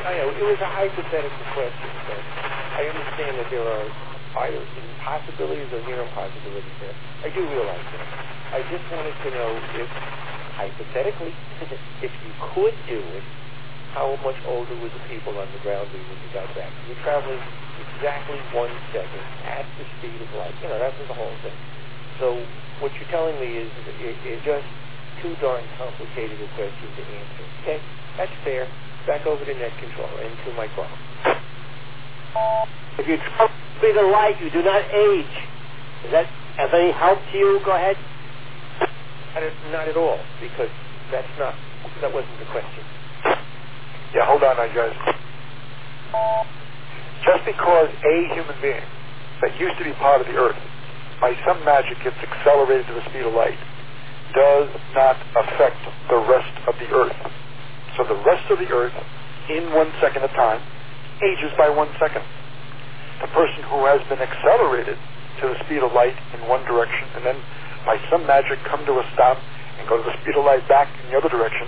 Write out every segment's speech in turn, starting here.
I know. It was a hypothetical question, but I understand that there are either possibilities or near impossibilities there. I do realize that. I just wanted to know if, hypothetically, if you could do it, how much older would the people on the ground be when you got back? You're traveling exactly 1 second at the speed of light. You know, that was the whole thing. So what you're telling me is just too darn complicated a question to answer. Okay, that's fair. Back over to net control and to my car. If you travel at the speed of light, you do not age. Does that have any help to you? Go ahead. Not at all, because that wasn't the question. Yeah, hold on, guys. Just because a human being that used to be part of the Earth, by some magic gets accelerated to the speed of light, does not affect the rest of the Earth. So the rest of the Earth, in 1 second of time, ages by 1 second. The person who has been accelerated to the speed of light in one direction, and then by some magic come to a stop and go to the speed of light back in the other direction,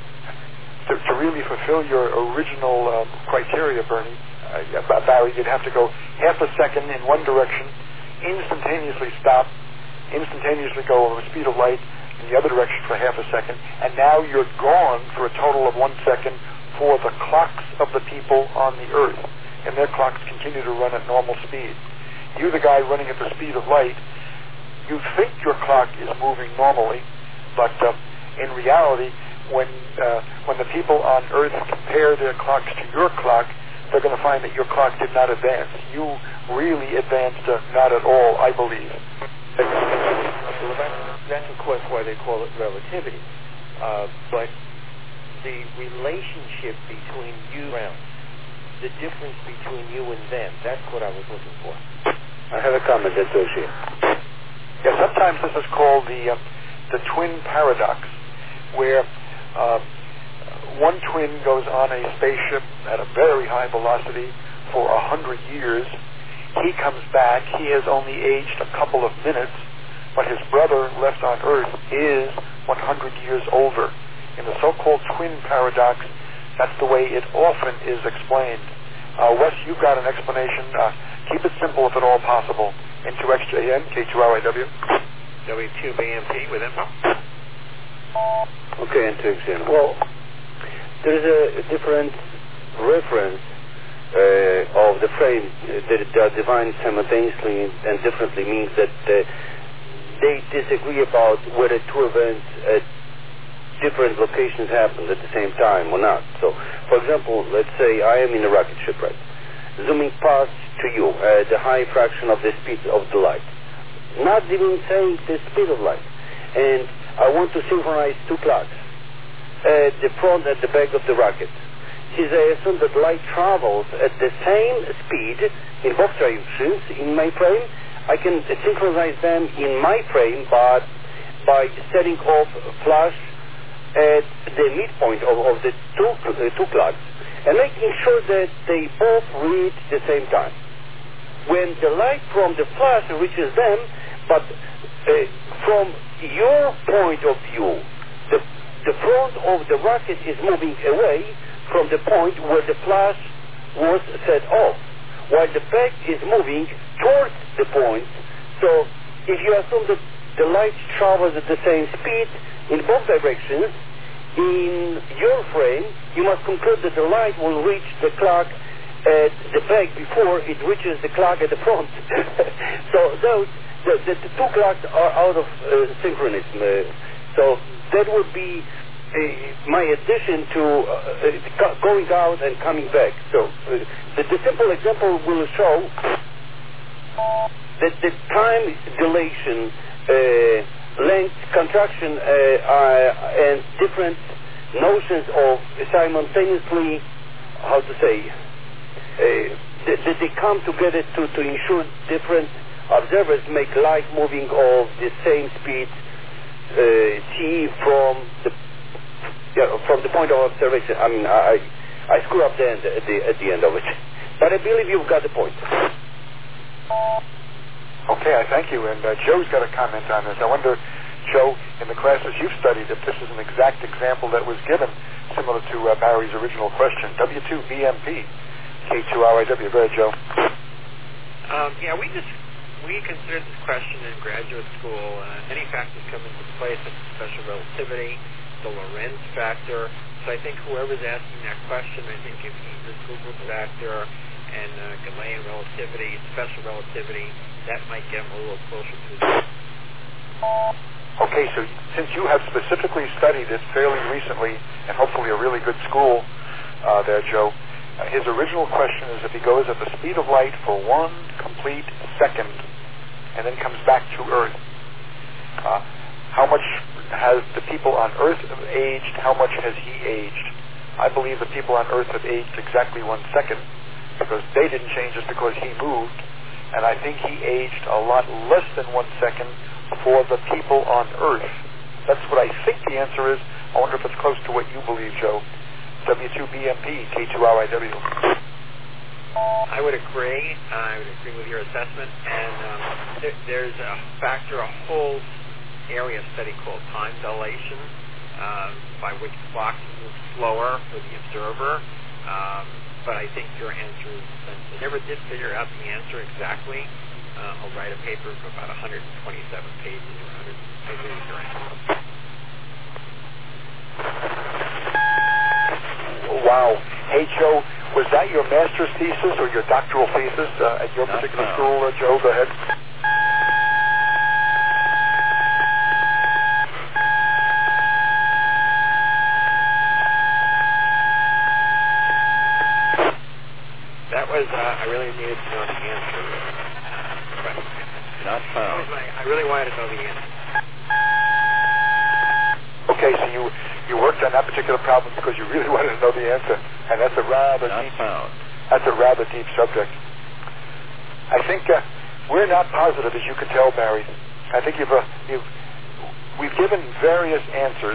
to really fulfill your original criteria, Barry, you'd have to go half a second in one direction, instantaneously stop, instantaneously go over the speed of light in the other direction for half a second, and now you're gone for a total of 1 second for the clocks of the people on the Earth, and their clocks continue to run at normal speed. You, the guy running at the speed of light, you think your clock is moving normally, but in reality, when the people on Earth compare their clocks to your clock, they're going to find that your clock did not advance. You really advanced not at all, I believe. Well, that's of course why they call it relativity. But the relationship between you and them, the difference between you and them, that's what I was looking for. I have a comment, Atoshi. Yeah, sometimes this is called the twin paradox, where one twin goes on a spaceship at a very high velocity for 100 years. He comes back. He has only aged a couple of minutes, but his brother left on Earth is 100 years older. In the so-called twin paradox, that's the way it often is explained. Wes, you've got an explanation. Keep it simple if at all possible. N2XJN, K2RIW. W2BMP with info. Okay, N2XJN. Well, there is a different reference of the frame that they are defined simultaneously and differently, means that they disagree about whether two events at different locations happened at the same time or not. So, for example, let's say I am in a rocket ship, right? Zooming past to you at the high fraction of the speed of the light. Not even saying the speed of light. And I want to synchronize two clocks at the front and the back of the rocket. Since I assume that light travels at the same speed in both directions in my frame, I can synchronize them in my frame, but by setting off flash at the midpoint of the two clocks and making sure that they both read the same time. When the light from the flash reaches them, but from your point of view, the front of the rocket is moving away from the point where the flash was set off, while the back is moving towards the point. So if you assume that the light travels at the same speed in both directions, in your frame, you must conclude that the light will reach the clock at the back before it reaches the clock at the front. So the two clocks are out of synchronism. So that would be my addition to going out and coming back. So the simple example will show that the time dilation, length, contraction, and different notions of simultaneously, how to say, that they come together to ensure different observers make light moving of the same speed t from the point of observation. I mean, I screw up at the end of it, but I believe you've got the point. Okay, I thank you. And Joe's got a comment on this. I wonder, Joe, in the classes you've studied if this is an exact example that was given, similar to Barry's original question. W2BMP, K2RIW. Go ahead, Joe. We considered this question in graduate school. Many factors come into play, such as special relativity, the Lorentz factor. So I think whoever's asking that question, I think if you use the Google factor and Galilean relativity, special relativity, that might get them a little closer to that. Okay, so since you have specifically studied it fairly recently, and hopefully a really good school there, Joe, his original question is if he goes at the speed of light for 1 complete second and then comes back to Earth, how much has the people on Earth aged? How much has he aged? I believe the people on Earth have aged exactly 1 second because they didn't change just because he moved. And I think he aged a lot less than 1 second for the people on Earth. That's what I think the answer is. I wonder if it's close to what you believe, Joe. W2BMP, K2RIW. I would agree. I would agree with your assessment. And there's a factor, a whole area of study called time dilation, by which clocks move slower for the observer. But I think your answer is, since I never did figure out the answer exactly, I'll write a paper of about 127 pages or 100 pages with your answer. Wow. Hey, Joe, was that your master's thesis or your doctoral thesis at your particular school, Joe? Go ahead. That was, I really needed to know the answer. Not found. I really wanted to know the answer. Okay, so you worked on that particular problem because you really wanted to know the answer, and that's a rather deep subject. I think we're not positive, as you can tell, Barry. I think we've given various answers,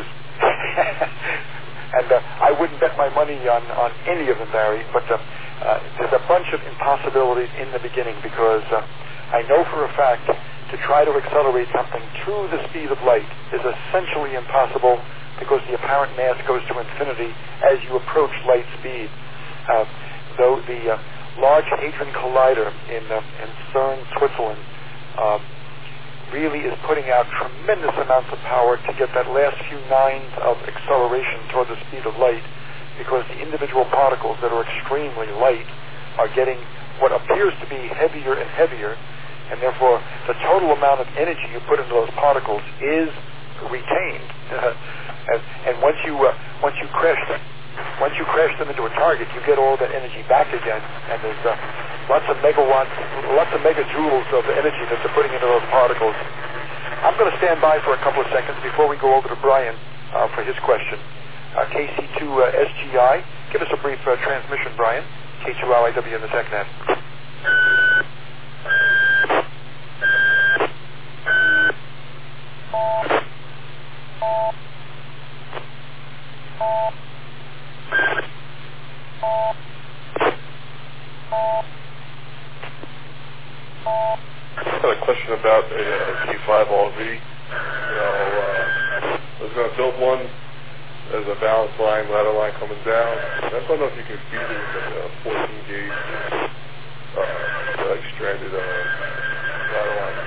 and I wouldn't bet my money on any of them, Barry. But there's a bunch of impossibilities in the beginning because I know for a fact to try to accelerate something to the speed of light is essentially impossible because the apparent mass goes to infinity as you approach light speed. Though the Large Hadron Collider in CERN, Switzerland, really is putting out tremendous amounts of power to get that last few nines of acceleration toward the speed of light, because the individual particles that are extremely light are getting what appears to be heavier and heavier, and therefore the total amount of energy you put into those particles is retained. And once you crash them into a target, you get all that energy back again, and there's lots of megawatts, lots of megajoules of energy that they're putting into those particles. I'm going to stand by for a couple of seconds before we go over to Brian for his question. KC2SGI, give us a brief transmission, Brian. K2RIW in the TechNet. I had a question about a G5RV. I was going to build one as a balance line, ladder line coming down. I just don't know if you can feed it with a 14 gauge stranded ladder line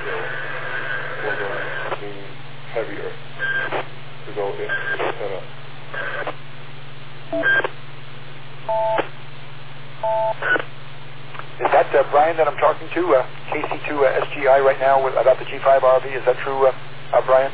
or heavier to go into the antenna. Is that Brian that I'm talking to, KC2SGI right now about the G5RV? Is that true, Brian?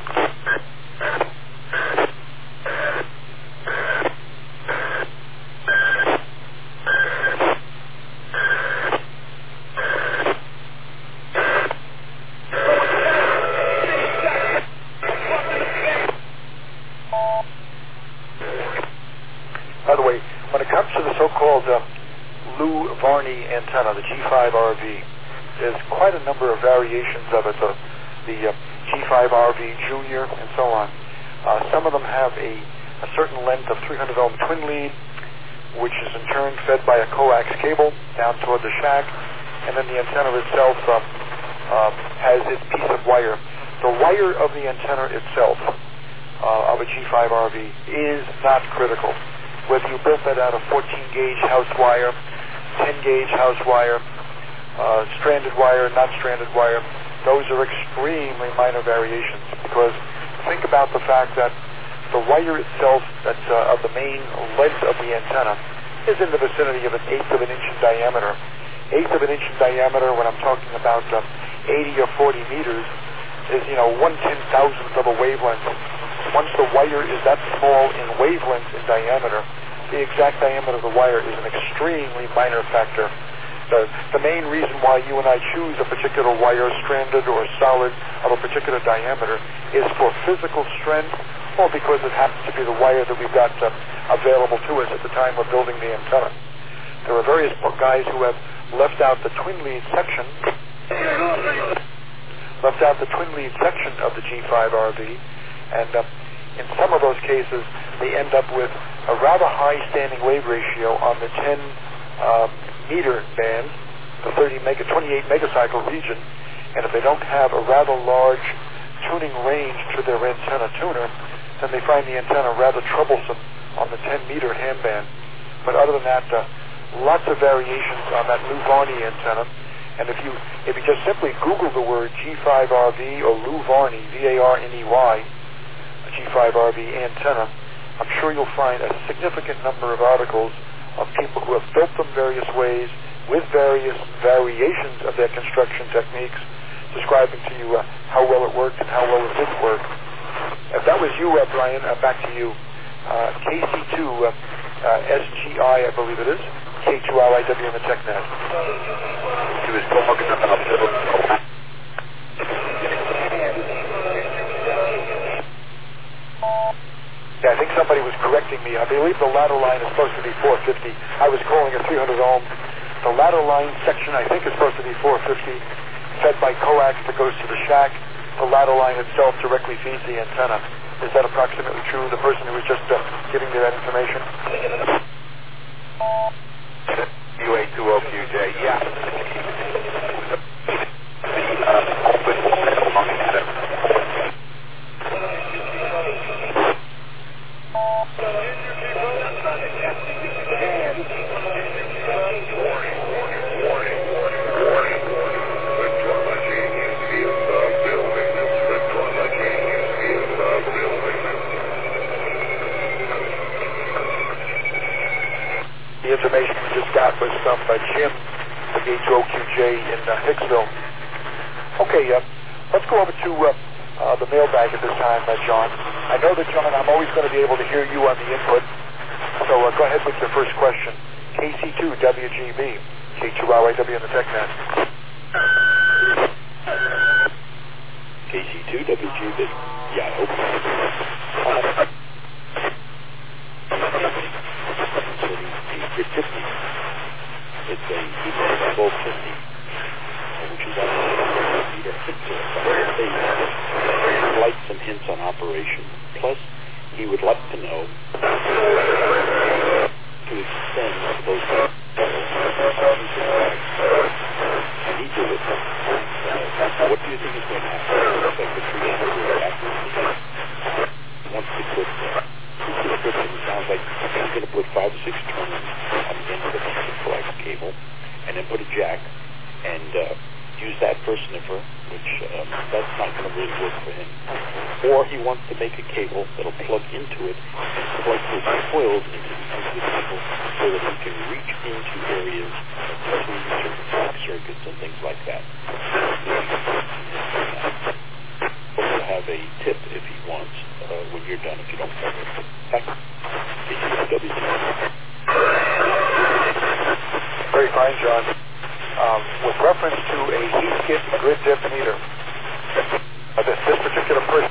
By the way, when it comes to the so-called Lou Varney antenna, the G5RV, there's quite a number of variations of it, the G5RV Junior and so on. Some of them have a certain length of 300 ohm twin lead, which is in turn fed by a coax cable down toward the shack, and then the antenna itself has its piece of wire. The wire of the antenna itself of a G5RV is not critical. Whether you built that out of 14-gauge house wire, 10-gauge house wire, stranded wire, not stranded wire, those are extremely minor variations, because think about the fact that the wire itself that's of the main length of the antenna is in the vicinity of an eighth of an inch in diameter. Eighth of an inch in diameter, when I'm talking about 80 or 40 meters, is 1/10,000th of a wavelength. Once the wire is that small in wavelength in diameter, the exact diameter of the wire is an extremely minor factor. The main reason why you and I choose a particular wire, stranded or solid, of a particular diameter is for physical strength, or because it happens to be the wire that we've got available to us at the time we're building the antenna. There are various guys who have left out the twin lead section of the G5RV, and in some of those cases they end up with a rather high standing wave ratio on the 10 meter band, the 28 megacycle region, and if they don't have a rather large tuning range to their antenna tuner, then they find the antenna rather troublesome on the 10 meter ham band. But other than that, lots of variations on that Lou Varney antenna. And if you just simply Google the word G5RV or Lou Varney, V-A-R-N-E-Y, G5RV antenna, I'm sure you'll find a significant number of articles of people who have built them various ways with various variations of their construction techniques, describing to you how well it worked and how well it didn't work. If that was you, Brian, back to you. KC2 SGI, I believe it is, K2RIW in the TechNet. He was talking about Yeah, I think somebody was correcting me. I believe the ladder line is supposed to be 450. I was calling it 300 ohm. The ladder line section, I think, is supposed to be 450, fed by coax that goes to the shack. The ladder line itself directly feeds the antenna. Is that approximately true? The person who was just giving me that information? UA20QJ, yeah. The information we just got was from Jim, the H2OQJ in Hicksville. Okay, let's go over to the mailbag at this time, John. I know that, John, I'm always going to be able to hear you on the input, so go ahead with your first question. KC2WGB, K2RIW in the TechNet. KC2WGB, yeah, Grid 50. It's a 1250, which is actually a meter. He'd like some hints on operation. Plus, he would like to know to extend those and he did it. What do you think is going to happen? It's like the 300 accuracy. Once they put description, it sounds like he's going to put 5 to 6 turns on the end of the coax cable, and then put a jack, and use that for a sniffer, which that's not going to really work for him. Or he wants to make a cable that'll plug into it and plug his coils into the end of the cable so that he can reach into areas between certain circuits and things like that. He'll have a tip if he wants when you're done, if you don't cover it. Very fine, John. With reference to a Heathkit grid dip meter, this particular person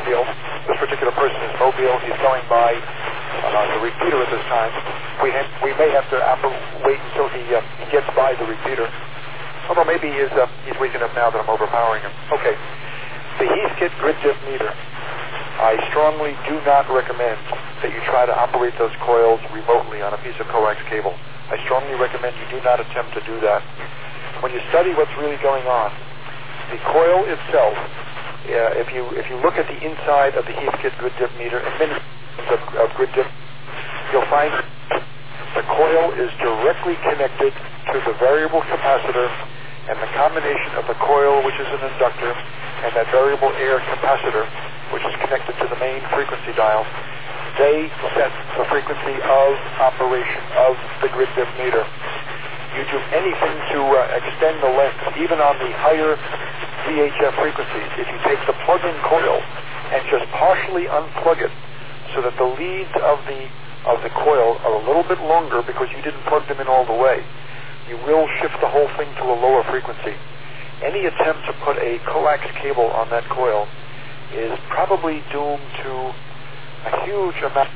is mobile. He's going by the repeater at this time. We may have to wait until he gets by the repeater. Although maybe he's waking up now that I'm overpowering him. Okay. The Heathkit grid dip meter. I strongly do not recommend that you try to operate those coils remotely on a piece of coax cable. I strongly recommend you do not attempt to do that. When you study what's really going on, the coil itself if you look at the inside of the Heathkit grid dip meter and many of grid dip, you'll find the coil is directly connected to the variable capacitor, and the combination of the coil, which is an inductor, and that variable air capacitor, which is connected to the main frequency dial, they set the frequency of operation of the grid dip meter. You do anything to extend the length, even on the higher VHF frequencies, if you take the plug-in coil and just partially unplug it so that the leads of the coil are a little bit longer because you didn't plug them in all the way, you will shift the whole thing to a lower frequency. Any attempt to put a coax cable on that coil is probably doomed to a huge amount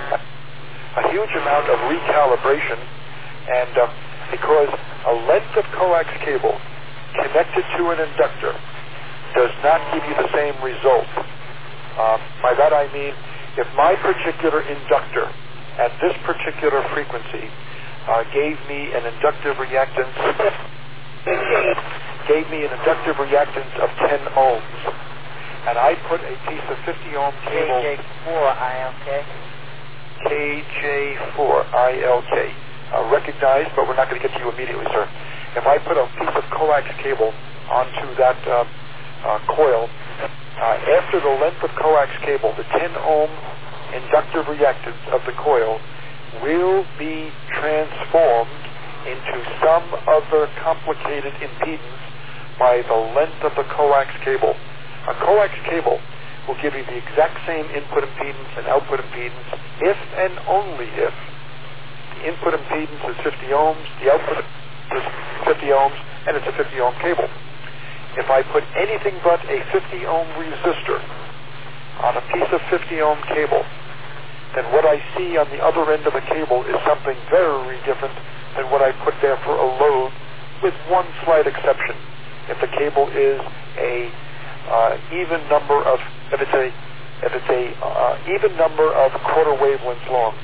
of recalibration, and because a length of coax cable connected to an inductor does not give you the same result. By that I mean, if my particular inductor at this particular frequency gave me an inductive reactance of 10 ohms, and I put a piece of 50 ohm cable KJ4ILK recognized, but we're not going to get to you immediately, sir. If I put a piece of coax cable onto that coil, after the length of coax cable, the 10 ohm inductive reactance of the coil will be transformed into some other complicated impedance by the length of the coax cable. A coax cable will give you the exact same input impedance and output impedance if and only if the input impedance is 50 ohms, the output is 50 ohms, and it's a 50 ohm cable. If I put anything but a 50 ohm resistor on a piece of 50 ohm cable, then what I see on the other end of the cable is something very different than what I put there for a load, with one slight exception. If the cable is a even number of even number of quarter wavelengths long,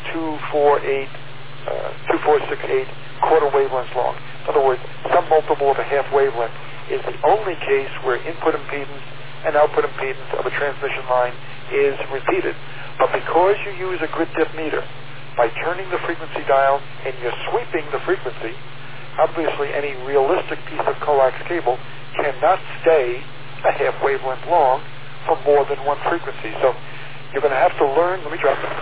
2468 quarter wavelengths long. In other words, some multiple of a half wavelength is the only case where input impedance and output impedance of a transmission line is repeated. But because you use a grid dip meter, by turning the frequency dial and you're sweeping the frequency, obviously any realistic piece of coax cable cannot stay a half wavelength long for more than one frequency. So you're going to have to learn, let me drop it.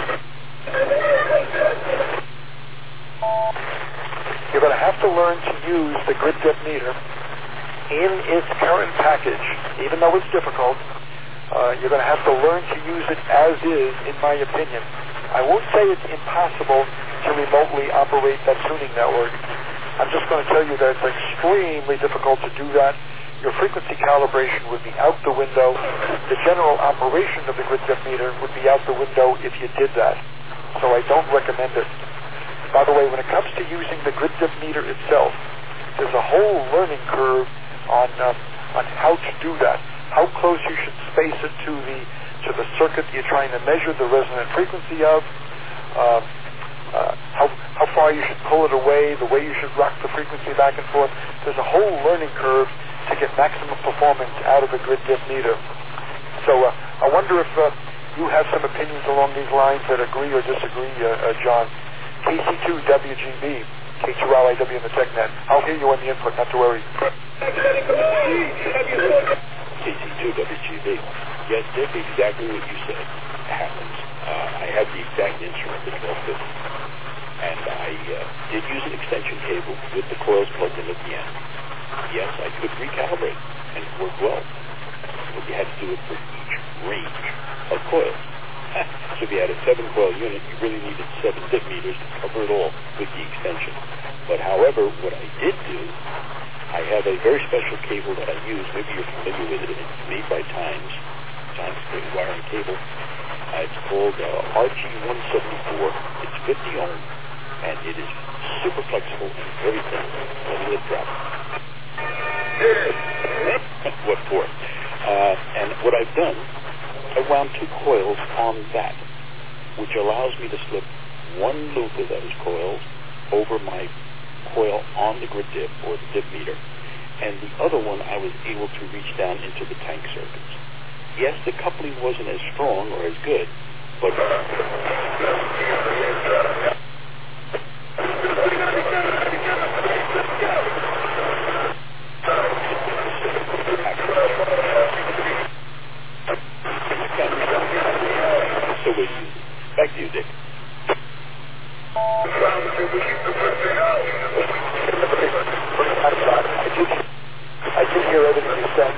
You're going to have to learn to use the grid dip meter in its current package, even though it's difficult. You're going to have to learn to use it as is, in my opinion. I won't say it's impossible to remotely operate that tuning network. I'm just going to tell you that it's extremely difficult to do that. Your frequency calibration would be out the window. The general operation of the grid dip meter would be out the window if you did that. So I don't recommend it. By the way, when it comes to using the grid dip meter itself, there's a whole learning curve on how to do that. How close you should space it to the circuit you're trying to measure the resonant frequency of, how far you should pull it away, the way you should rock the frequency back and forth. There's a whole learning curve to get maximum performance out of the grid dip meter. So I wonder if you have some opinions along these lines that agree or disagree, John. KC2WGB, K2LIW in the TechNet. I'll hear you on the input, not to worry. KC2WGB. Yes, Dick, exactly what you said happens. I have the exact instrument, the 1250, and I did use an extension cable with the coils plugged in at the end. Yes, I could recalibrate, and it worked well, but you had to do it for each range of coils. So if you had a 7-coil unit, you really needed 7 dip meters to cover it all with the extension. But however, what I did do, I have a very special cable that I use. Maybe you're familiar with it. It's made by Times wiring cable. It's called RG174. It's 50 ohm, and it is super flexible and very thin. Let me drop it. What for? And what I've done, I wound 2 coils on that, which allows me to slip one loop of those coils over my coil on the grid dip or the dip meter, and the other one I was able to reach down into the tank circuits. Yes, the coupling wasn't as strong or as good, but back to you, Dick. I did hear everything you said.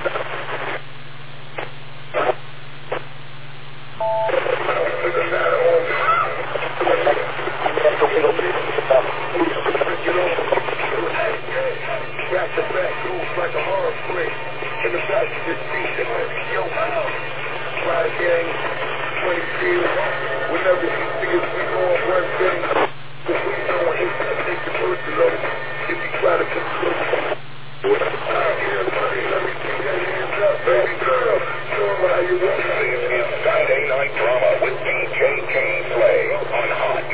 Saturday Night Drama with DJ Kane Slay on Hot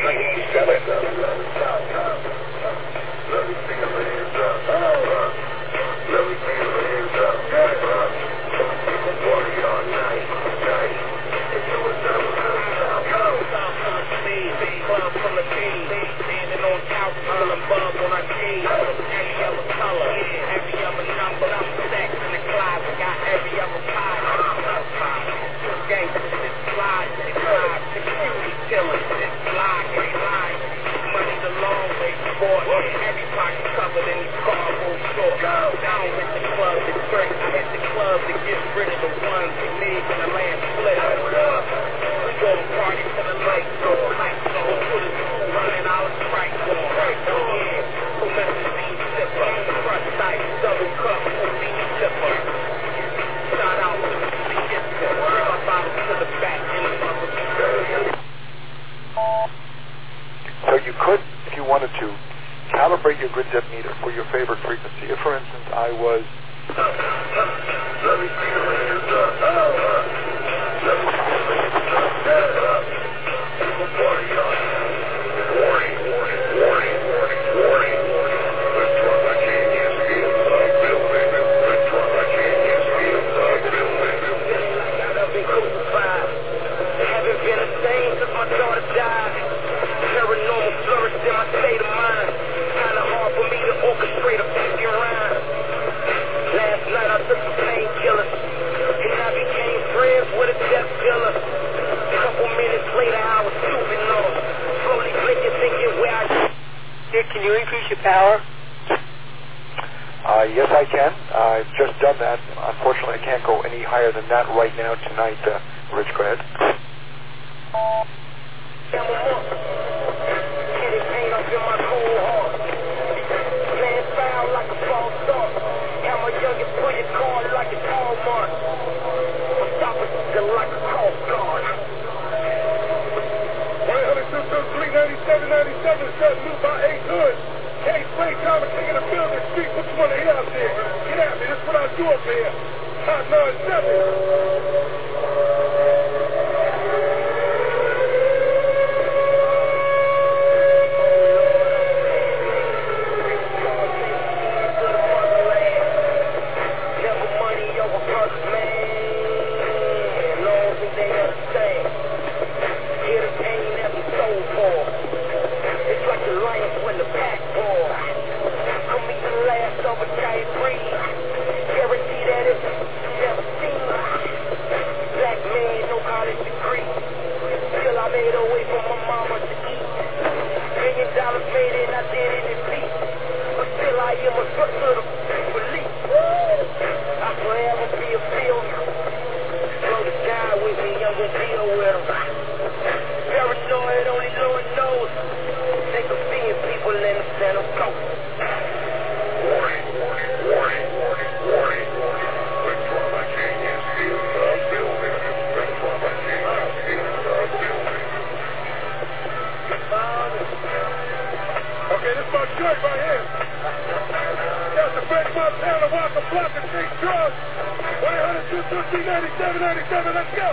1-800-223-9797, let's go!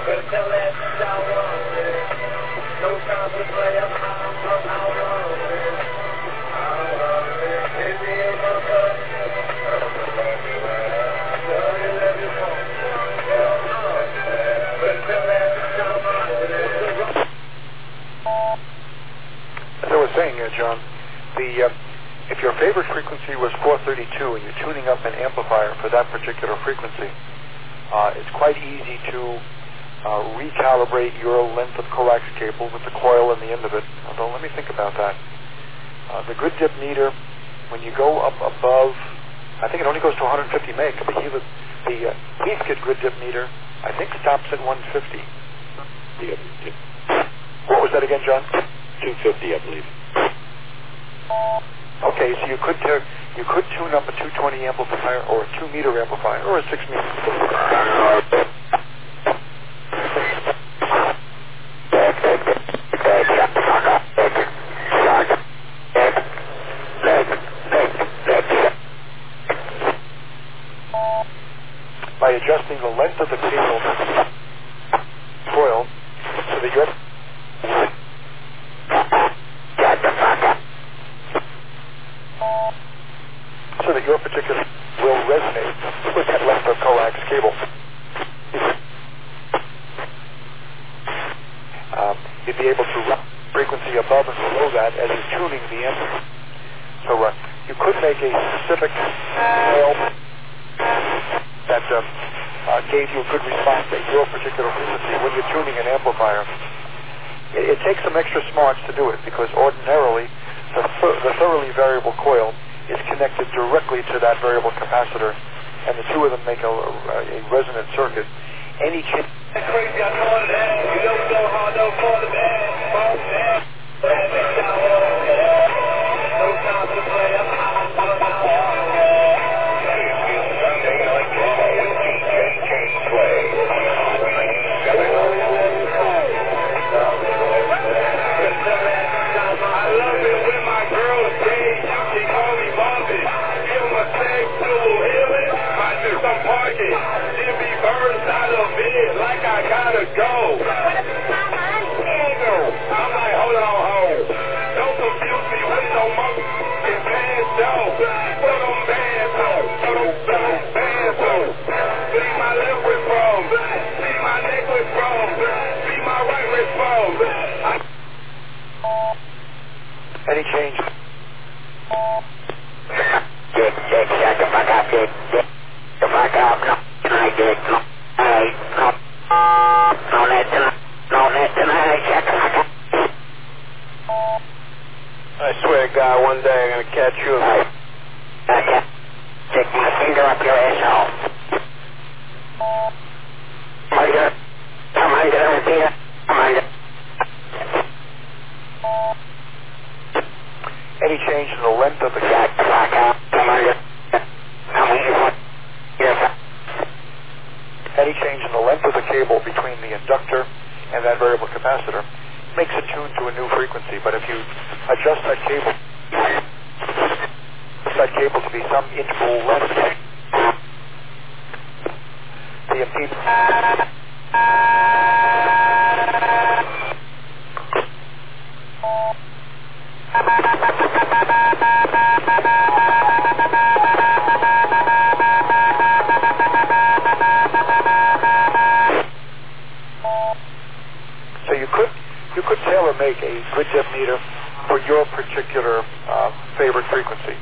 No time to play up, I'm As I was saying, John, if your favorite frequency was 432 and you're tuning up an amplifier for that particular frequency, it's quite easy to recalibrate your length of coax cable with the coil in the end of it. Although, let me think about that. The grid dip meter, when you go up above, I think it only goes to 150 meg. The Heathkit grid dip meter, I think, stops at 150. Yeah. What was that again, John? 250, I believe. Okay, so you could tune up a 220 amplifier or a 2 meter amplifier or a 6 meter. By adjusting the length of the cable coil so that your particular will resonate with that length of coax cable. You'd be able to run frequency above and below that as you're tuning the amp. So you could make a specific coil that gave you a good response at your particular frequency when you're tuning an amplifier. It takes some extra smarts to do it because ordinarily the thoroughly variable coil is connected directly to that variable capacitor, and the two of them make a resonant circuit. Any change. Crazy, I call it that. You don't know how no call it that. No time to play. Sunday Night Drama with DJ King Slay on Hot 97. I love it when my girls say you can call me Bobby. Give them a sexual healing. I do some parking. She'll be birds out of bed like I gotta go. I'm like, hold on, ho. Don't confuse me with no motherfucking pants, though. Put them bands on. Put them bands on. See my left wrist from. See my neck wrist from. See my right wrist from. Any change? Good, shut the fuck up, good. The fuck up, no, I did, no, don't let tonight, shut the fuck up. I swear to God, one day I'm gonna catch you. I can't stick my finger up your asshole. Am I gonna repeat it? Any change in the length of the Shut the fuck up. Any change in the length of the cable between the inductor and that variable capacitor makes it tuned to a new frequency. But if you adjust that cable to be some interval length, the impedance. So you could tailor make a grid dip meter for your particular favorite frequency.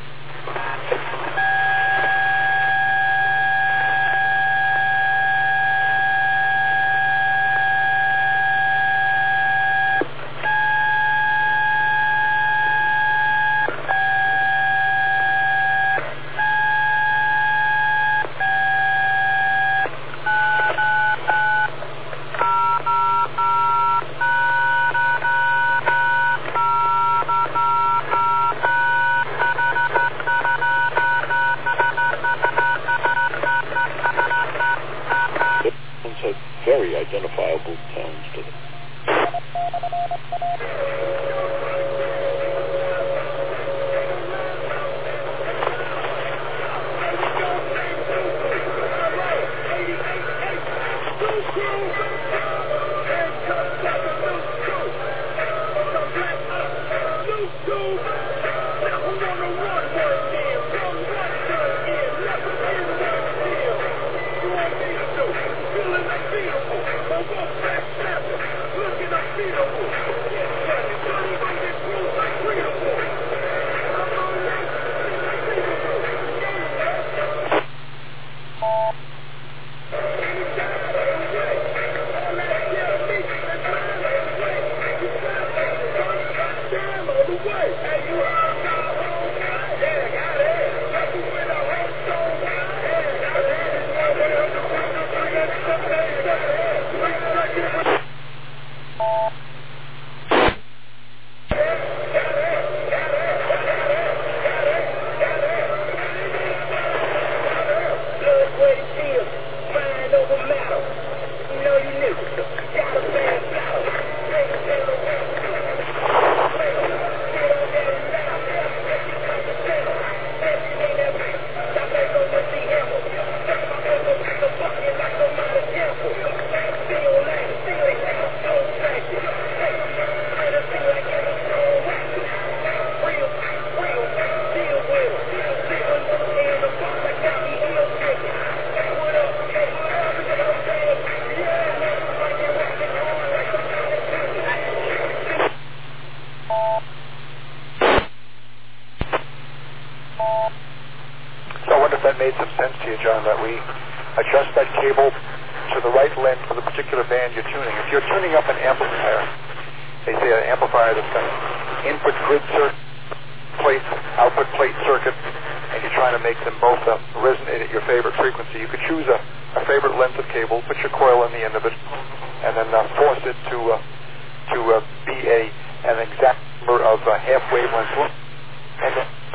that made some sense to you, John, that we adjust that cable to the right length for the particular band you're tuning. If you're tuning up an amplifier, they say an amplifier that's got input grid circuit plates, output plate circuit, and you're trying to make them both resonate at your favorite frequency, you could choose a favorite length of cable, put your coil on the end of it, and then force it to be an exact number of half wavelengths. And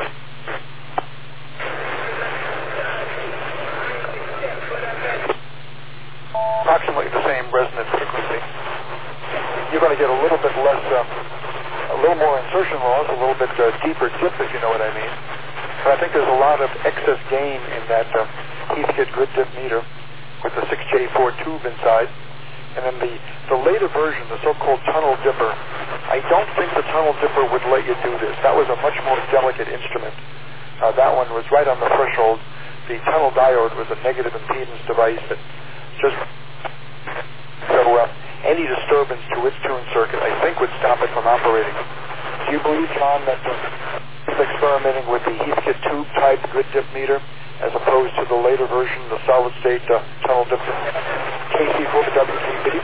approximately the same resonant frequency. You're going to get a little bit less, a little more insertion loss, a little bit deeper dip, if you know what I mean. But I think there's a lot of excess gain in that Heathkit grid dip meter with the 6J4 tube inside. And then the later version, the so-called tunnel dipper, I don't think the tunnel dipper would let you do this. That was a much more delicate instrument. That one was right on the threshold. The tunnel diode was a negative impedance device that just... So any disturbance to its tune circuit, I think, would stop it from operating. Do you believe, John, that experimenting with the Heathkit tube-type grid dip meter as opposed to the later version, the solid-state tunnel dip KC4WTB?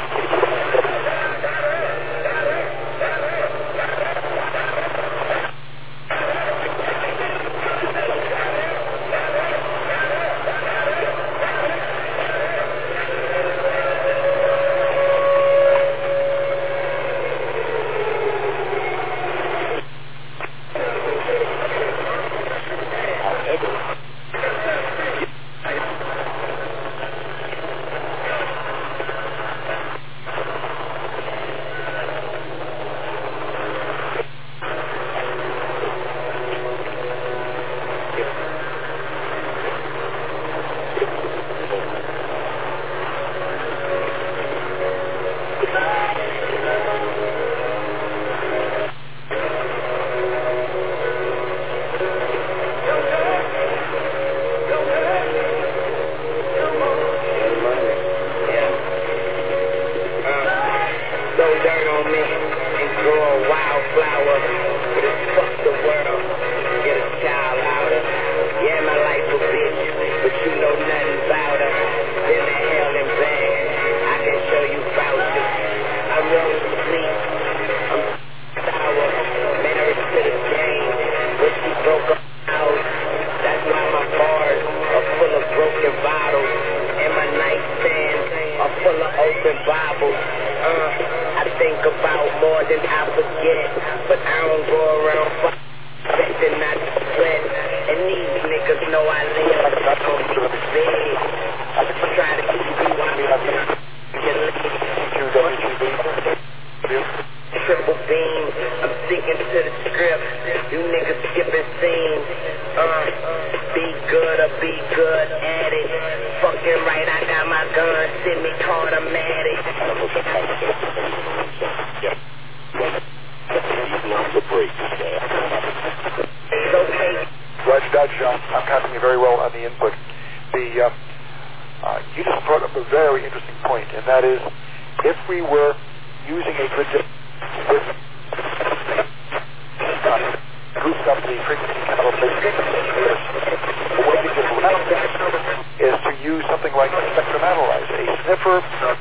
You just brought up a very interesting point, and that is, if we were using a grid dip groups up the frequency calibration. The way to get around that is to use something like a spectrum analyzer, a sniffer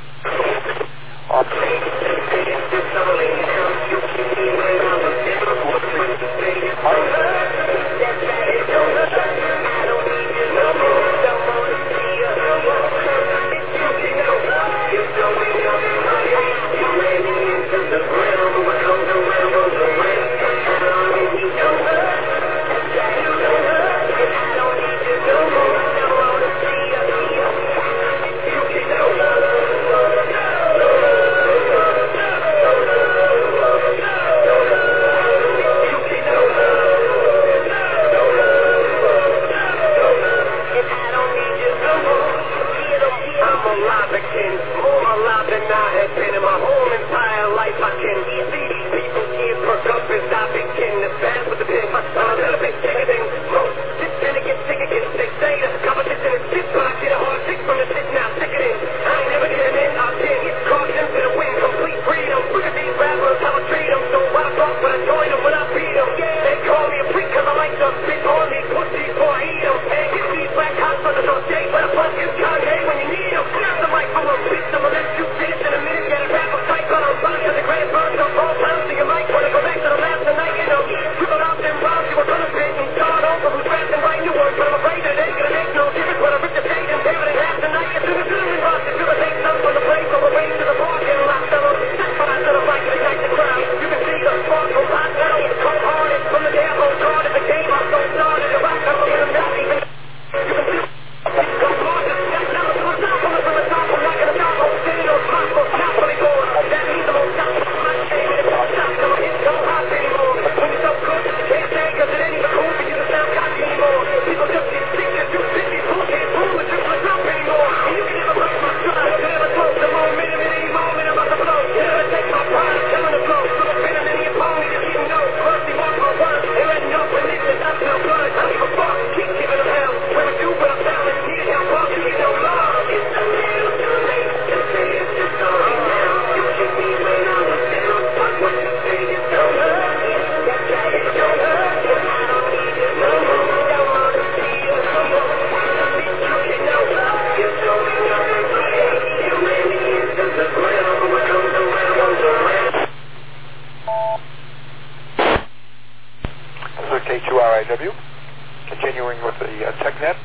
K2RIW. Continuing with the TechNet,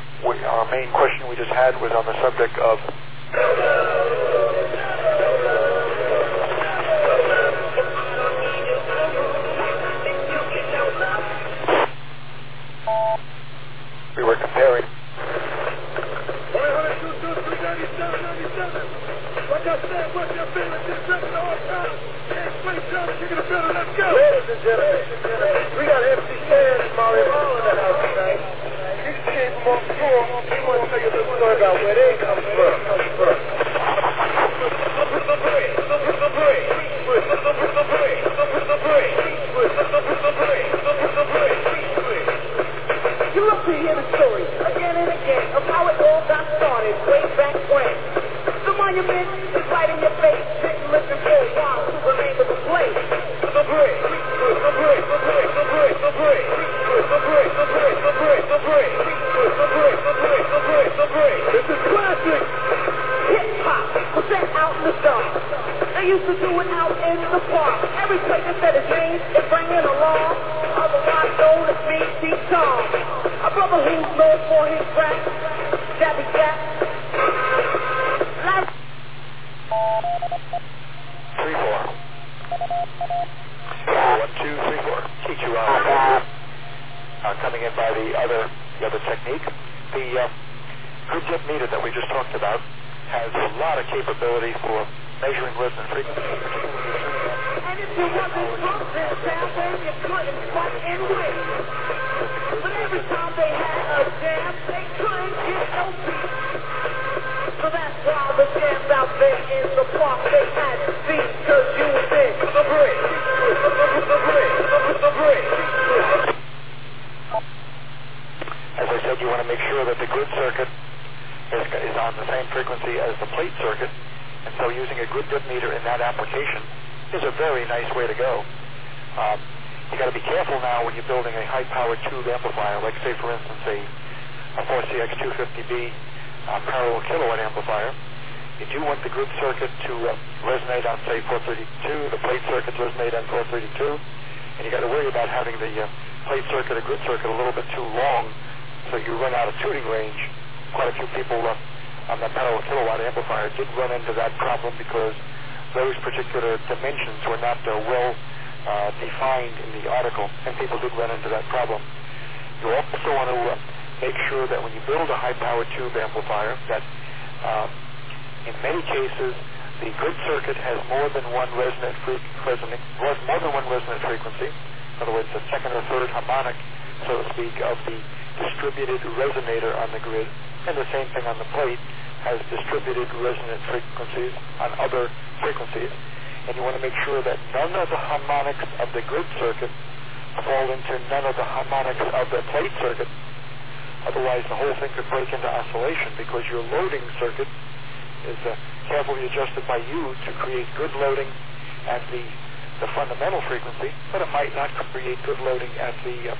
our main question we just had was on the subject of we were comparing. Ladies and gentlemen, we got MC Shan and Molly Ball in the house tonight. These came from off tour. We want to tell you a little story about where they come from. You love to hear the story again and again of how it all got started way back when. The monument is right in your face, didn't listen for a while to the name of the place. The break. This is classic. Hip-hop was sent out in the dark. They used to do it out in the park. Every place that said his name, it rang in alarm. Otherwise known as me, T-Tom. A brother who's known for his rap, Jabby Jack. 3-4. 1, 2, 3, 4. K2RIW. Coming in by the other technique. The group dip meter that we just talked about has a lot of capability for measuring rhythm and frequency. And if you wasn't drunk this sound, then you couldn't fuck and win. But every time they had a jam, they couldn't get no beat. So that's why the jams out there in the park, they had beats, cause you was in the break. As I said, you want to make sure that the grid circuit is on the same frequency as the plate circuit, and so using a grid dip meter in that application is a very nice way to go. You got to be careful now when you're building a high-powered tube amplifier, like say for instance a 4CX250B parallel kilowatt amplifier. You do want the grid circuit to resonate on say 432, the plate circuit to resonate on 432, and you got to worry about having the plate circuit or grid circuit a little bit too long, so you run out of tuning range. Quite a few people on the parallel kilowatt amplifier did run into that problem because those particular dimensions were not well defined in the article, and people did run into that problem. You also want to make sure that when you build a high-powered tube amplifier, that in many cases the grid circuit has more than one resonant frequency. In other words, the second or third harmonic, so to speak, of the distributed resonator on the grid, and the same thing on the plate has distributed resonant frequencies on other frequencies. And you want to make sure that none of the harmonics of the grid circuit fall into none of the harmonics of the plate circuit. Otherwise, the whole thing could break into oscillation because your loading circuit is carefully adjusted by you to create good loading at the fundamental frequency, but it might not create good loading at the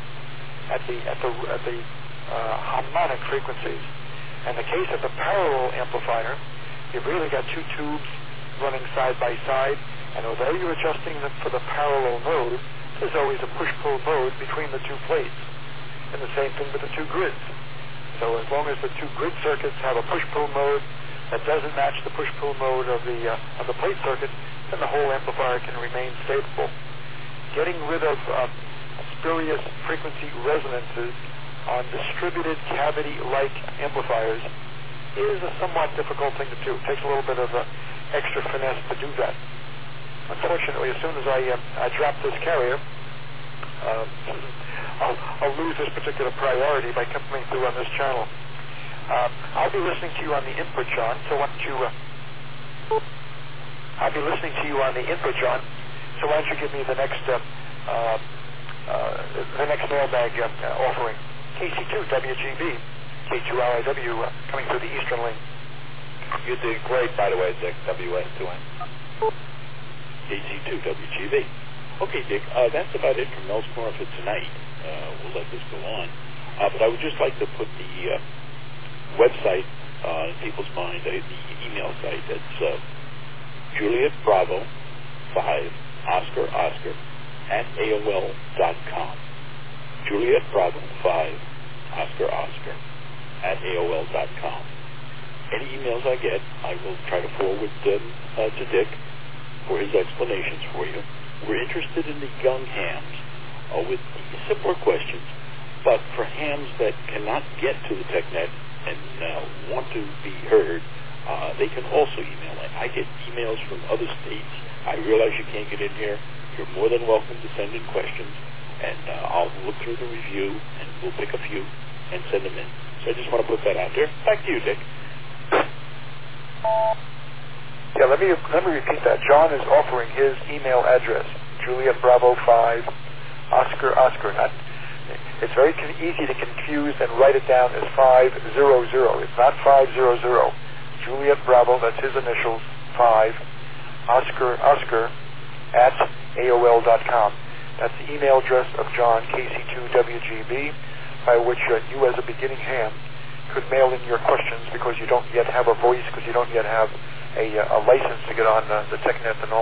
harmonic frequencies. In the case of the parallel amplifier, you've really got two tubes running side by side, and although you're adjusting them for the parallel mode, there's always a push-pull mode between the two plates. And the same thing with the two grids. So as long as the two grid circuits have a push-pull mode that doesn't match the push-pull mode of the plate circuit, then the whole amplifier can remain stable. Getting rid of spurious frequency resonances on distributed cavity-like amplifiers is a somewhat difficult thing to do. It takes a little bit of extra finesse to do that. Unfortunately, as soon as I drop this carrier, I'll lose this particular priority by coming through on this channel. I'll be listening to you on the input, John. So why don't you? I'll be listening to you on the input, John. So why don't you give me the next mailbag offering? KC2 WGB, K2RIW coming through the Eastern link. You did great, by the way, Dick. WS2N. KC2 WGB. Okay, Dick. That's about it from Mel's Corner for tonight. We'll let this go on. But I would just like to put the website in people's mind, the email site. That's Juliet Bravo 5 Oscar Oscar at AOL.com. Juliet Bravo 5 Oscar Oscar at AOL.com. Any emails I get, I will try to forward them to Dick for his explanations for you. We're interested in the young hams with the simpler questions, but for hams that cannot get to the TechNet and want to be heard, they can also email it. I get emails from other states. I realize you can't get in here. You're more than welcome to send in questions, and I'll look through the review, and we'll pick a few and send them in. So I just want to put that out there. Back to you, Dick. Yeah, let me repeat that. John is offering his email address, Juliet Bravo 5 Oscar Oscar. It's very easy to confuse and write it down as 500. It's not 500. Juliet Bravo, that's his initials, 5 Oscar Oscar at AOL.com. That's the email address of John, KC2WGB, by which you as a beginning ham could mail in your questions because you don't yet have a voice, because you don't yet have a license to get on the TechNet and all.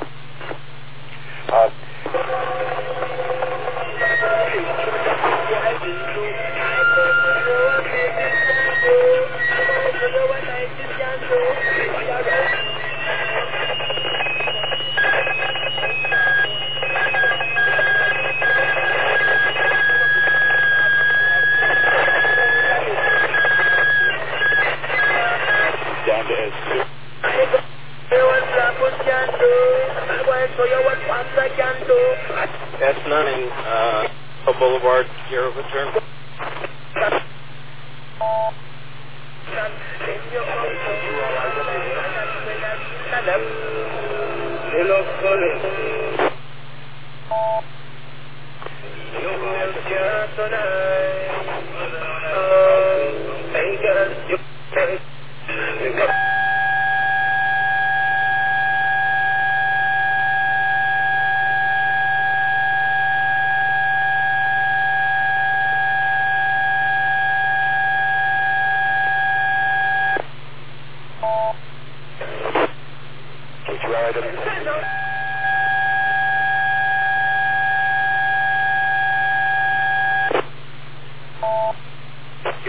Down to S2. S9 and Boulevard, your return.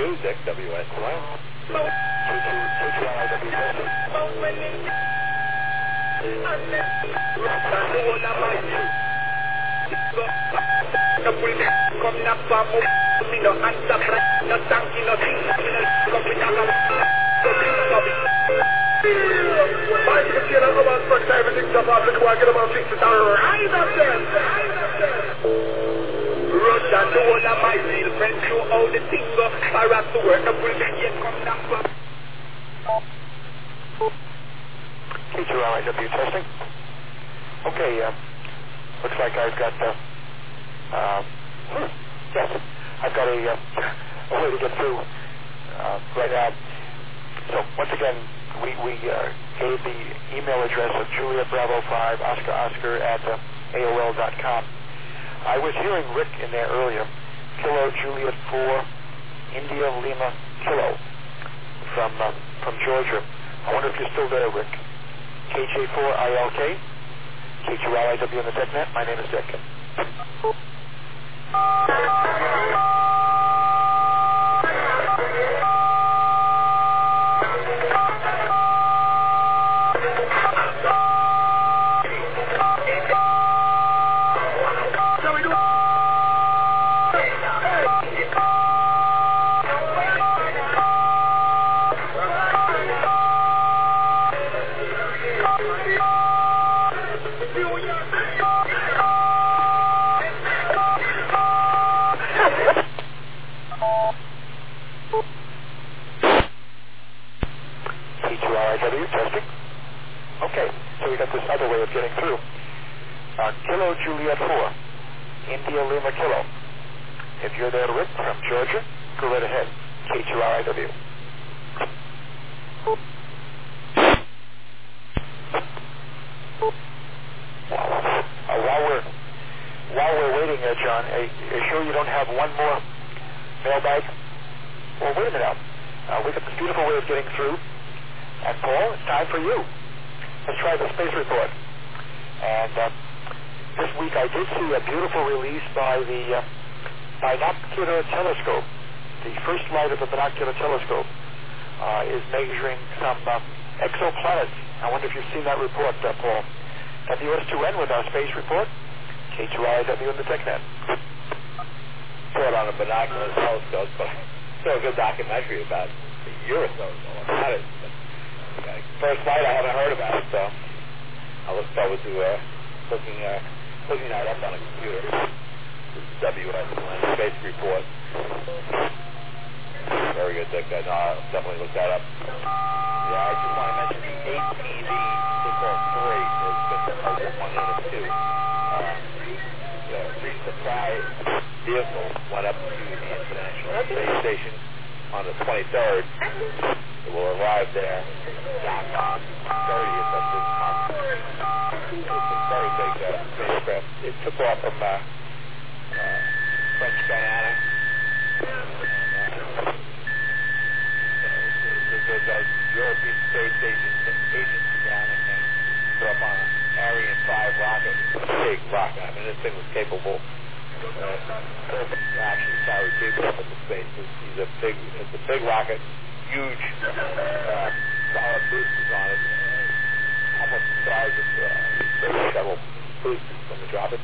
News, XWSY. KQRIW testing. KQRIW testing. Okay, looks like I've got, yes, I've got a way to get through right now. So once again, we gave the email address of Juliet Bravo 5 Oscar at AOL.com. I was hearing Rick in there earlier, Kilo Juliet 4 India Lima Kilo from Georgia. I wonder if you're still there, Rick. KJ4ILK, KQRIW in the TechNet. My name is Dick. KQRIW testing. Okay, so we got this other way of getting through. Kilo Juliet 4, India Lima Kilo. If you're there, Rick, from Georgia, go right ahead. KQRIW. While we're waiting, John, are you sure you don't have one more mailbag? Well, wait a minute now. We got this beautiful way of getting through. And Paul, it's time for you. Let's try the space report. And this week I did see a beautiful release by the Binocular Telescope. The first light of the Binocular Telescope is measuring some exoplanets. I wonder if you've seen that report, Paul. WS2N with our space report. KQRIW in the TechNet. Saw it on a binocular telescope, but saw a good documentary about a year or so ago about it. First light I haven't heard about, so I look forward to looking that up on a computer. This is WS1 Space Report. Very good, Dick. I'll definitely look that up. Yeah, I just want to mention the ATV Football 3. There's been a 1 and a 2. The resupply vehicle went up to the International Space Station on the 23rd. It will arrive there on 30th of this month. It's a very big spacecraft. It took off from French Guiana. The European Space Agency down in there. They're up on an Ariane 5 rocket. Big rocket. I mean, this thing was capable actually carry people up into space. It's a big rocket. Huge solid boosters on it, almost the size of space shuttle boosters when they drop it.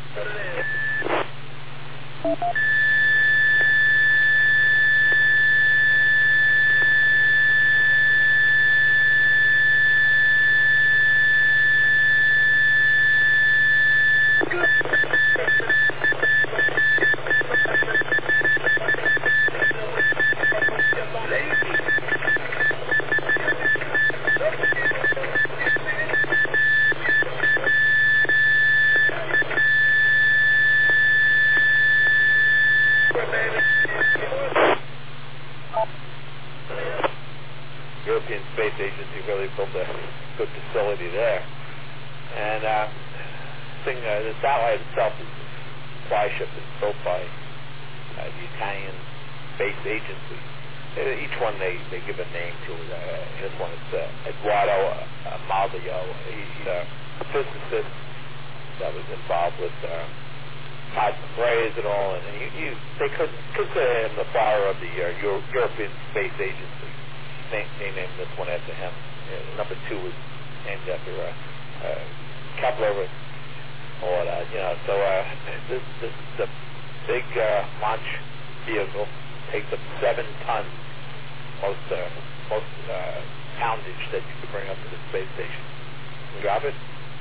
European Space Agency really built a good facility there. And the satellite itself is a flyship that's built by the Italian Space Agency. Each one they give a name to. This one is Eduardo Maldio. He's a physicist that was involved with types of phrase and all, and they could consider him the father of the European Space Agency. They named this one after him. Number 2 was named after Kepler and all that. So this is a big launch vehicle. Takes up 7 tons, most poundage that you could bring up to the space station. You drop it.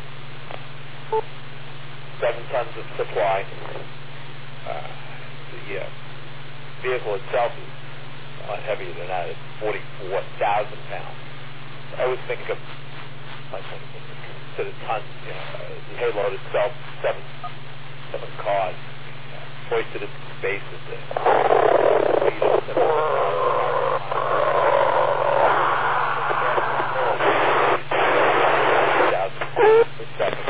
7 tons of supply. The vehicle itself is a lot heavier than that. It's 44,000 pounds. I always think of consider tons. The payload itself, 7 cars, hoisted into space at the speed of 7,000 per second.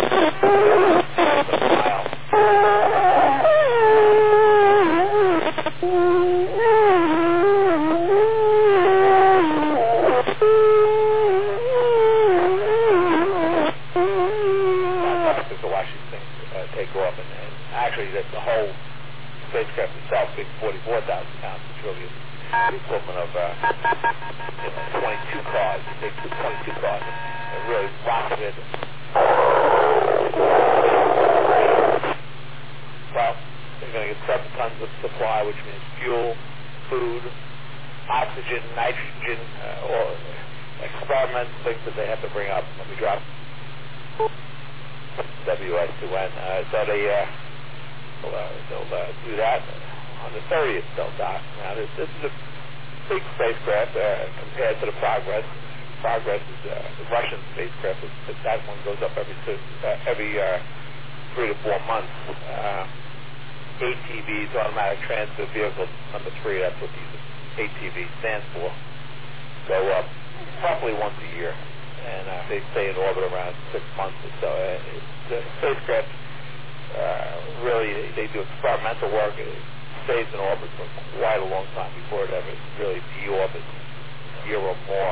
The whole spacecraft itself, big 44,000 pounds, which really is the equivalent of 22 cars. It takes 22 cars and really rocketed. Well, they're going to get 7 tons of supply, which means fuel, food, oxygen, nitrogen, or experiments, things that they have to bring up. Let me drop WS2N. So they'll do that on the 30th. They'll dock. Now, this is a big spacecraft compared to the Progress. Progress is the Russian spacecraft. That one goes up every 3 to 4 months. ATVs, automatic transfer vehicle number 3. That's what these ATV stands for. Go up roughly once a year, and they stay in orbit around 6 months or so. The spacecraft. Really, they do experimental work. It stays in orbit for quite a long time before it ever really deorbits, a year or more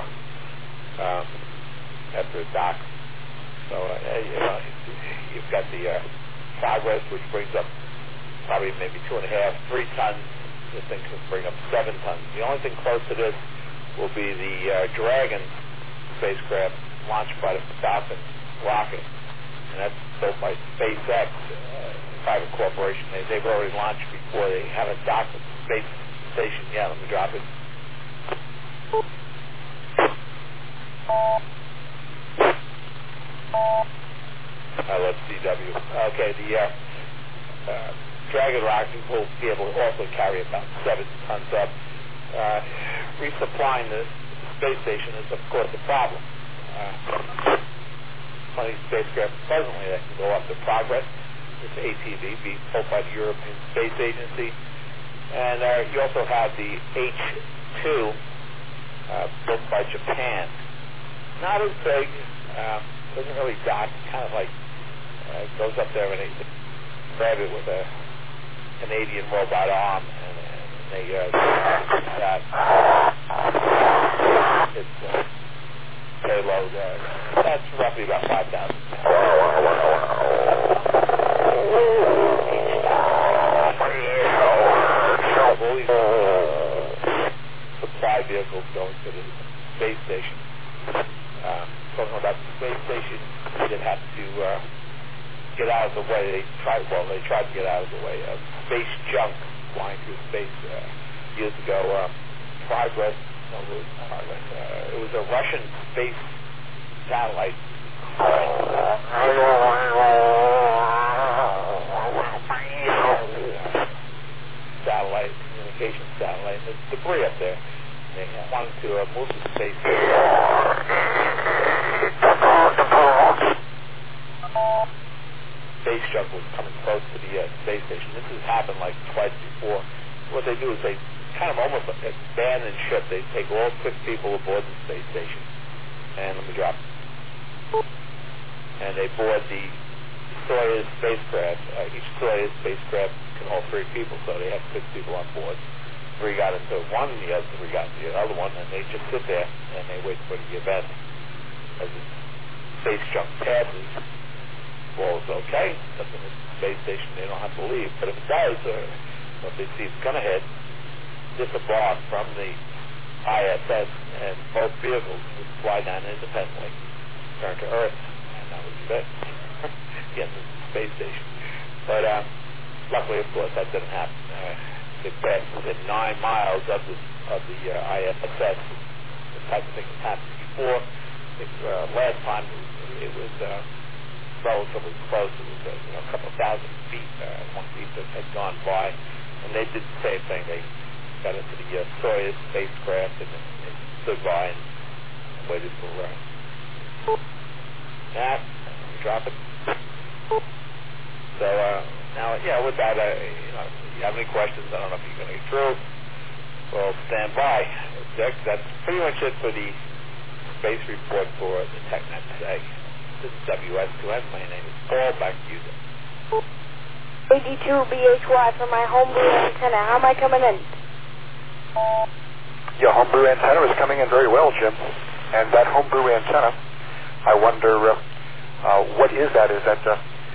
after it docks. So, you've got the Progress, which brings up probably maybe 2.5, 3 tons. This thing can bring up 7 tons. The only thing close to this will be the Dragon spacecraft launched by the Falcon rocket. And that's built by SpaceX, private corporation. They've already launched before. They haven't docked at the space station yet. Let me drop it. LSCW. Okay, the Dragon rocket will be able to also carry about 7 tons up. Resupplying the space station is, of course, a problem. Plenty of spacecraft presently that can go up to Progress, this ATV, being built by the European Space Agency. And you also have the H2, built by Japan. Not as big, doesn't really dock, kind of like goes up there and they grab it with a Canadian robot arm, and they that. It's payload. That's roughly about 5,000 supply vehicles going to the space station. Talking about the space station, they didn't have to get out of the way. They tried to get out of the way of space junk flying through space years ago. Progress. It was a Russian space satellite. Communication satellite. There's debris up there. They wanted to move to space. Space junk was coming close to the space station. This has happened like twice before. What they do is they kind of almost abandon ship. They take all 6 people aboard the space station. And let me drop. And they board the Soyuz spacecraft. Each Soyuz spacecraft can hold 3 people, so they have 6 people on board. 3 got into one, and the other 3 got into the other one, and they just sit there and they wait for the event. As the space junk passes, all is okay. Nothing is space station, they don't have to leave. But if it does, or if they see it's going to hit, disembark from the ISS, and both vehicles would fly down independently, return to Earth, and that was it. Get to the space station. But luckily, of course, that didn't happen. They passed within 9 miles of the ISS. The type of thing that happened before. Last time it was relatively close. It was a couple of thousand feet. One feet that had gone by, and they did the same thing. They got into the Soyuz spacecraft and stood by and waited for that. Drop it. So now, with that, if you have any questions, I don't know if you're going to get through. Well, stand by. Dick, that's pretty much it for the space report for the TechNet today. This is WS2M. My name is Paul. Back to you, Dick. 82BHY for my homebrew antenna. How am I coming in? Your homebrew antenna is coming in very well, Jim. And that homebrew antenna, I wonder, what is that? Is that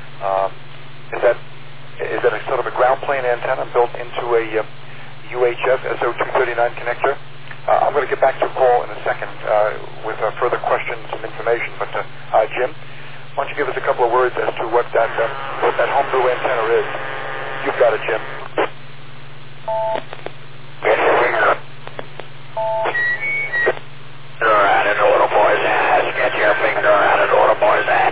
a sort of a ground plane antenna built into a UHF SO239 connector? I'm going to get back to Paul in a second with further questions and information. But Jim, why don't you give us a couple of words as to what that homebrew antenna is? You've got it, Jim. Get your finger out of the little boy's ass. Get your finger out of the little boy's ass.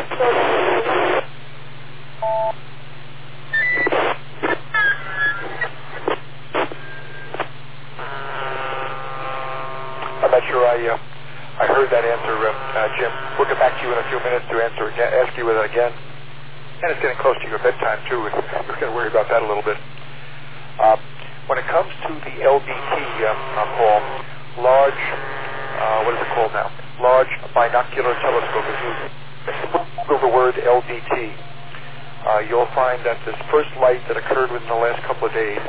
I'm not sure I heard that answer, Jim. We'll get back to you in a few minutes to ask you that again. And it's getting close to your bedtime, too. We're going to worry about that a little bit. When it comes to the LBT, Paul, large, what is it called now? Large binocular telescope is used. Google the word LBT. You'll find that this first light that occurred within the last couple of days,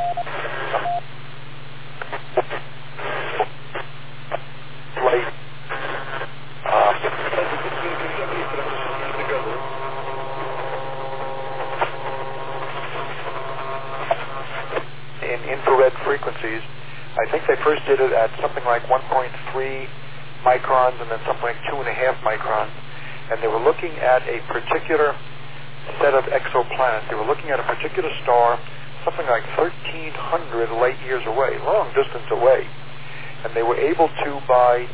in infrared frequencies. I think they first did it at something like 1.3 microns and then something like 2.5 microns. And they were looking at a particular set of exoplanets. They were looking at a particular star, something like 1,300 light years away, long distance away. And they were able to, by,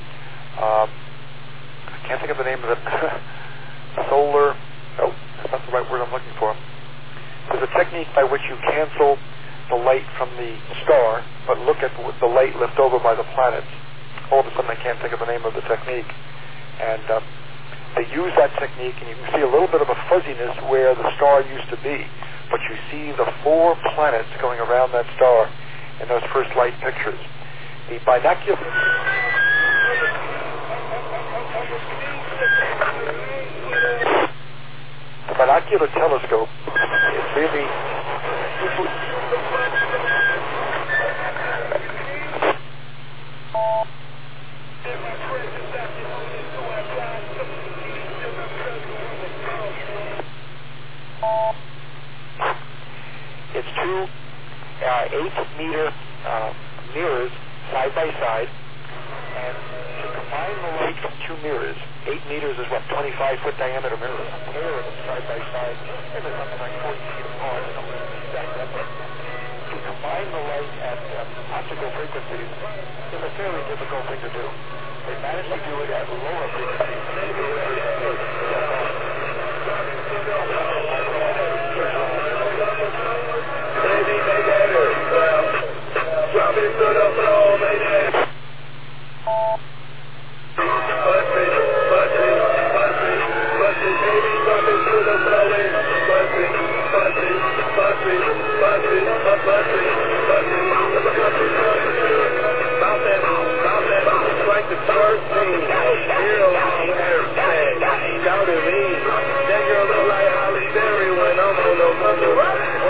I can't think of the name of it, solar, oh, that's not the right word I'm looking for. There's a technique by which you cancel the light from the star, but look at the light left over by the planets. All of a sudden I can't think of the name of the technique. And they use that technique, and you can see a little bit of a fuzziness where the star used to be, but you see the 4 planets going around that star in those first light pictures. The binocular telescope is really it's 2 8-meter mirrors side by side, and to combine the light from 2 mirrors, 8 meters is what, 25-foot diameter mirrors, a pair of them side by side, and they're something like 40 feet apart, somewhere stacked up. To combine the light at optical frequencies is a fairly difficult thing to do. They managed to do it at lower frequencies. Drop it to the floor, baby. That girl look like Holly Berry when I'm on the